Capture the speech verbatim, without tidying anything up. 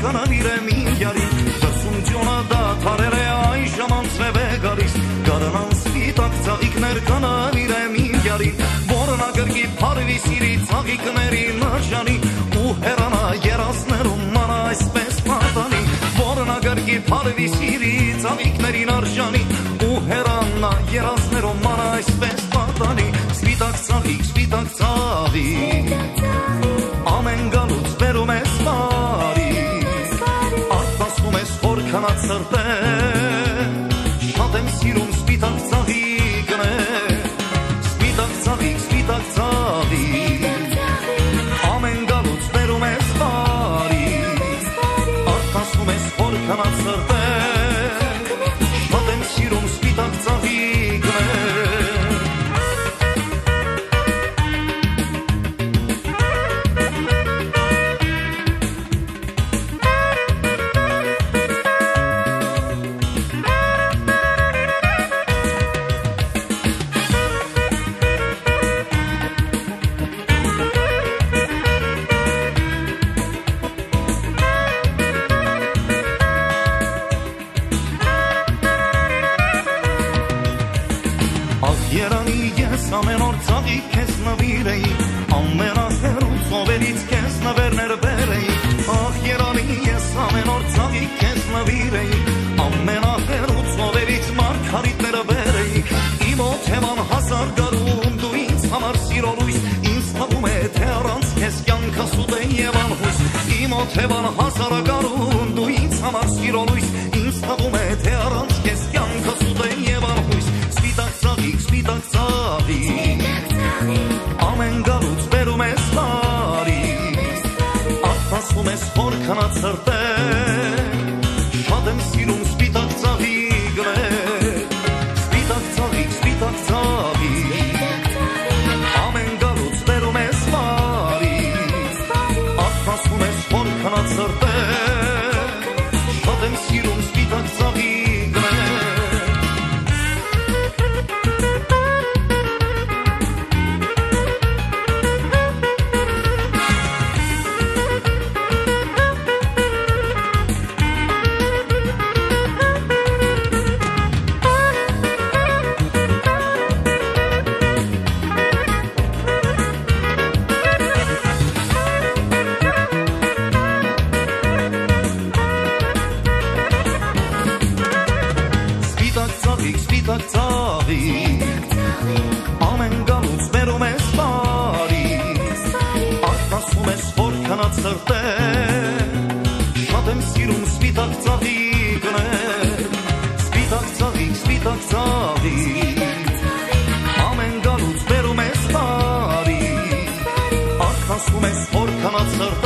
կանավիրեմ իրարի դրսում ջոնը դադարել է այժմ անցրև է գալիս գարանան սպիտակ ծաղիկներ կանավիրեմ իրարի որն ագրգի փարվի սիրի ծաղիկների նրջանի ու հերանա երազներում մանա այսպես պատանի որն ագրգի փարվի սիրի ծաղիկների նրջանի ու հերանա երազներում մանա այսպես պատանի սպիտակ ծաղիկ սպիտակ ծաղիկ ամեն գալուց բերում ես բարի արտասում ես խորքանած սրտե շատ եմ սիրում սպիտակ ծաղիկն է սպիտակ ծաղիկ սպիտակ ծաղիկ ամեն գալուց բերում ես բարի արտասում ես խորքանած սրտե շատ եմ սիրում սպիտակ ծաղիկն է Երանի ես ամեն օր ծաղիկ քեզ նվիրեի ամենահեռուց ովերից քեզ նվերներ բերեի ախ երանի ես ամեն օր ծաղիկ քեզ նվիրեի ամենահեռուց ովերից մարգարիտները բերեի իմ օթևան հազար գարուն դու ինձ համար սիրո լույս ինձ թվում է թե առանց քեզ կյանքը սուտ է եւ անհույս իմ օթևան հազար գարուն դու ինձ համար սիրո լույս ինձ թվում է թե առանց քեզ կյանքը սուտ է եւ անհույս սպիտակ ծաղիկ սպիտակ ծաղիկ ամեն գալուց բերում ես բարի արտասում ես խորքանած սրտե շատ եմ սիրում սպիտակ ծաղիկն է սպիտակ ծաղիկ սպիտակ ծաղիկ ամեն գալուց բերում ես բարի արտասում ես խորքանած սրտե շատ եմ սիրում սպիտակ ծաղիկն է Սպիտակ ծաղիկ ամեն գալուց բերում ես բարի արտասում ես խորքանած սրտե շատ եմ սիրում սպիտակ ծաղիկն է սպիտակ ծաղիկ սպիտակ ծաղիկ ամեն գալուց բերում ես բարի արտասում ես խորքանած սրտե